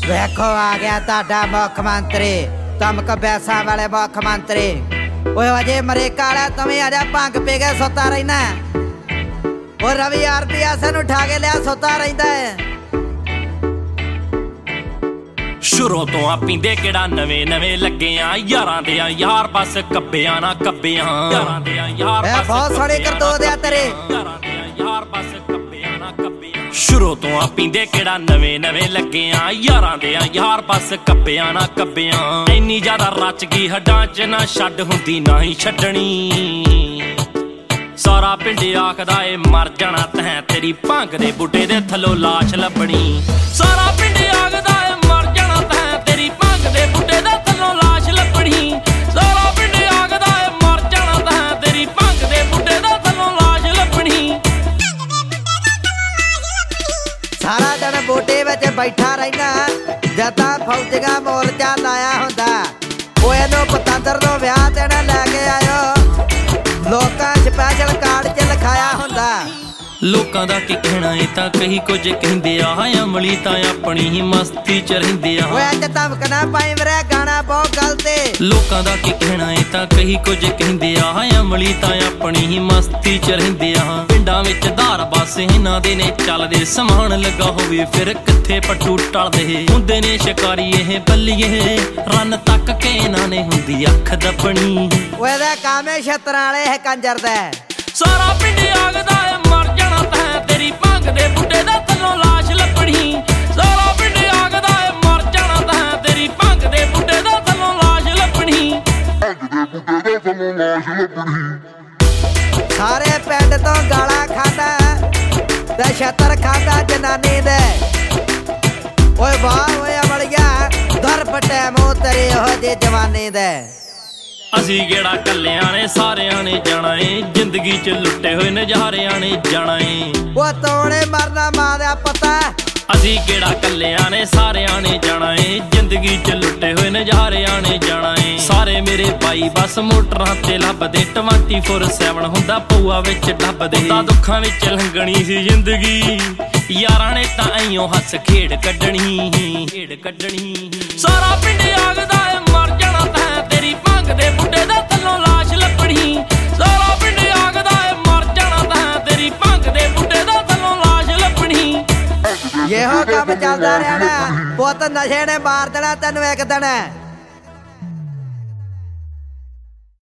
ਵੇਖੋ ਆ ਗਿਆ ਤੁਹਾਡਾ ਮੁੱਖ ਮੰਤਰੀ ਧਮਕ ਬੈਸਾਂ ਵਾਲੇ ਮੁੱਖ ਮੰਤਰੀ। ਓਏ ਅਜੇ ਅਮਰੀਕਾ ਵਾਲਾ ਤਵੇਂ ਅਜਾ ਭੰਗ ਪੀ ਕੇ ਸੁੱਤਾ ਰਹਿਣਾ। ਉਹ ਰਵੀ RPS ਨੂੰ ਉਠਾ ਕੇ ਲਿਆ ਸੁੱਤਾ ਰਹਿੰਦਾ ਹੈ। ਸ਼ੁਰੂ ਤੋਂ ਆ ਪੀਂਦੇ ਕਿਹੜਾ ਨਵੇਂ ਨਵੇਂ ਲੱਗੇ ਆ ਯਾਰਾਂ ਦੇ ਆ ਯਾਰ ਬਸ ਕੱਬਿਆਂ ਨਾ ਕੱਬਿਆਂ ਯਾਰਾਂ ਦੇ ਆ ਯਾਰ ਬਸ ਬਹੁਤ ਸਾਰੇ ਕਰਤੂਤ ਆ ਤੇਰੇ ਯਾਰਾਂ ਦੇ ਆ ਯਾਰ ਬਸ ਕੱਬਿਆਂ ਨਾ ਕੱਬਿਆਂ। ਸ਼ੁਰੂ ਤੋਂ ਆ ਪੀਂਦੇ ਕਿਹੜਾ ਨਵੇਂ ਨਵੇਂ ਲੱਗੇ ਆ ਯਾਰਾਂ ਦੇ ਆ ਯਾਰ ਬਸ ਕੱਬਿਆਂ ਨਾ ਕੱਬਿਆਂ। ਇੰਨੀ ਜ਼ਿਆਦਾ ਰਚ ਗਈ ਹੱਡਾਂ 'ਚ ਨਾ ਛੱਡ ਹੁੰਦੀ ਨਾ ਹੀ ਛੱਡਣੀ। ਸਾਰਾ ਪਿੰਡ ਆਖਦਾ ਏ ਮਰ ਜਾਣਾ ਤੈਂ ਤੇਰੀ ਭੰਗ ਦੇ ਬੂਟੇ ਦੇ ਥੱਲੋਂ ਲਾਸ਼ ਲੱਭਣੀ। ਸਾਰਾ ਪਿੰਡ ਆਖਦਾ ਏ ਮਰ ਜਾਣਾ ਤੈਂ ਤੇਰੀ ਭੰਗ ਦੇ ਬੂਟੇ ਦੇ ਥੱਲੋਂ ਲਾਸ਼ ਲੱਭਣੀ। ਸਾਰਾ ਪਿੰਡ ਆਖਦਾ ਏ ਮਰ ਜਾਣਾ ਤੈਂ ਤੇਰੀ ਭੰਗ ਦੇ ਬੂਟੇ ਦੇ ਥੱਲੋਂ ਲਾਸ਼ ਲੱਭਣੀ। ਸਾਰਾ ਦਿਨ ਬੂਟੇ ਵਿੱਚ ਬੈਠਾ ਰਹਿਣਾ ਜਦਾਂ ਫੌਜੀਆਂ ਮੋਰਚਾ ਲਾਇਆ ਹੁੰਦਾ। ਉਹ ਇਹਨੂੰ ਪਤੰਦਰ ਨੂੰ ਵਿਆਹ ਤੇ ਨਾ ਲੈ ਕੇ ਆਇਓ ਲੋਕਾਂ ਸਪੈਸ਼ਲ ਕਾਰਡ 'ਚ ਲਿਖਾਇਆ ਹੁੰਦਾ। ਲੋਕਾਂ ਦਾ ਕੀ ਕਹਿਣਾ ਏ ਤਾਂ ਕਈ ਕੁਝ ਕਹਿੰਦੇ ਆ ਅਮਲੀ ਤਾਂ ਆਪਣੀ ਹੀ ਮਸਤੀ 'ਚ ਰਹਿੰਦੇ ਆ। ਓਏ ਅੱਜ ਧਮਕ ਨਾ ਪਾਈ ਮੇਰੇ ਗਾਣਾ ਬਹੁਤ ਗਲਤ ਏ। ਲੋਕਾਂ ਦਾ ਕੀ ਕਹਿਣਾ ਏ ਤਾਂ ਕਈ ਕੁਝ ਕਹਿੰਦੇ ਆ ਅਮਲੀ ਤਾਂ ਆਪਣੀ ਹੀ ਮਸਤੀ 'ਚ ਰਹਿੰਦੇ ਆ। ਪਿੰਡਾਂ ਵਿੱਚ ਧਾਰ ਬਸ ਇਹਨਾਂ ਦੇ ਨੇ ਚੱਲਦੇ ਸਮਾਨ ਲੱਗਾ ਹੋਵੇ ਫਿਰ ਕਿੱਥੇ ਪੱਟੂ ਟਲਦੇ ਹੁੰਦੇ ਨੇ ਸ਼ਿਕਾਰੀ ਇਹ ਬੱਲੀਏ ਰੰਨ ਤੱਕ ਕੇ ਇਹਨਾਂ ਨੇ ਹੁੰਦੀ ਅੱਖ ਦੱਬਣੀ। ਓਏ ਦਾ ਕਾਮੇ ਛਤਰਾਂ ਵਾਲੇ ਇਹ ਕੰਜਰ ਦਾ ਸਾਰਾ ਪਿੰਡ ਆਖਦਾ ਏ ਮਰ ਜਾਣਾ ਤੈਂ ਤੇਰੀ ਭੰਗ ਦੇ ਬੂਟੇ ਦੇ ਥੱਲੋਂ ਲਾਸ਼ ਲੱਭਣੀ। ਸਾਰਾ ਪਿੰਡ ਆਖਦਾ ਏ ਮਰ ਜਾਣਾ ਤੈਂ ਤੇਰੀ ਭੰਗ ਦੇ ਬੂਟੇ ਦੇ ਥੱਲੋਂ ਲਾਸ਼ ਲੱਭਣੀ। ਸਾਰੇ ਪਿੰਡ ਤੋਂ ਗਾਲਾਂ ਖਾਂਦਾ ਤੇ ਛਤਰ ਖਾਂਦਾ ਜਨਾਨੀ ਦੇ। ਓਏ ਵਾਹ ਓਏ ਅਮਲੀਆ ਦਰ ਪਟੇ ਮੂੰਹ ਤੇਰੇ ਉਹ ਜੇ ਜਵਾਨੀ ਦੇ। ਅਸੀਂ ਕਿਹੜਾ ਕੱਲਿਆਂ ਨੇ ਸਾਰਿਆਂ ਨੇ ਜਾਣਾ ਏ ਜ਼ਿੰਦਗੀ 'ਚ ਲੁੱਟੇ ਹੋਏ ਨਜ਼ਾਰਿਆਂ ਨੇ ਜਾਣਾ ਏ। ਉਹ ਤੋੜੇ ਮਰਨਾ ਮਾਂ ਦਾ ਪਤਾ ਅਸੀਂ ਕਿਹੜਾ ਕੱਲਿਆਂ ਨੇ ਸਾਰਿਆਂ ਨੇ ਜਾਣਾ ਏ ਜ਼ਿੰਦਗੀ 'ਚ ਲੁੱਟੇ ਹੋਏ ਨਜ਼ਾਰਿਆਂ ਨੇ ਜਾਣਾ ਏ। ਸਾਰੇ ਮੇਰੇ ਬਾਈ ਬਸ ਮੋਟਰਾਂ ਤੇ ਲੱਭਦੇ 24/7 ਹੁੰਦਾ ਪਊਆ ਵਿੱਚ ਡੱਬਦੇ। ਤਾਂ ਦੁੱਖਾਂ ਵਿੱਚ ਲੰਘਣੀ ਸੀ ਜ਼ਿੰਦਗੀ ਯਾਰਾਂ ਨੇ ਤਾਂ ਐਈਓ ਹੱਸ ਖੇਡ ਕੱਢਣੀ। ਸਾਰਾ ਪਿੰਡ ਆਖਦਾ ਏ ਮਰ ਜਾਣਾ ਤੈਂ ਤੇਰੀ ਭੰਗ ਦੇ ਬੂਟੇ ਦੇ ਥੱਲੋਂ ਲਾਸ਼ ਲੱਭਣੀ। ਸਾਰਾ ਪਿੰਡ ਆਖਦਾ ਏ ਮਰ ਜਾਣਾ ਤੈਂ ਤੇਰੀ ਭੰਗ ਦੇ ਬੂਟੇ ਦੇ ਥੱਲੋਂ ਲਾਸ਼ ਲੱਭਣੀ। ਇਹੋ ਕੰਮ ਚੱਲਦਾ ਰਿਹਾ ਨਾ ਪੁੱਤ ਨਸ਼ੇ ਨੇ ਮਾਰ ਦੇਣਾ ਤੈਨੂੰ ਇੱਕ ਦਿਨ।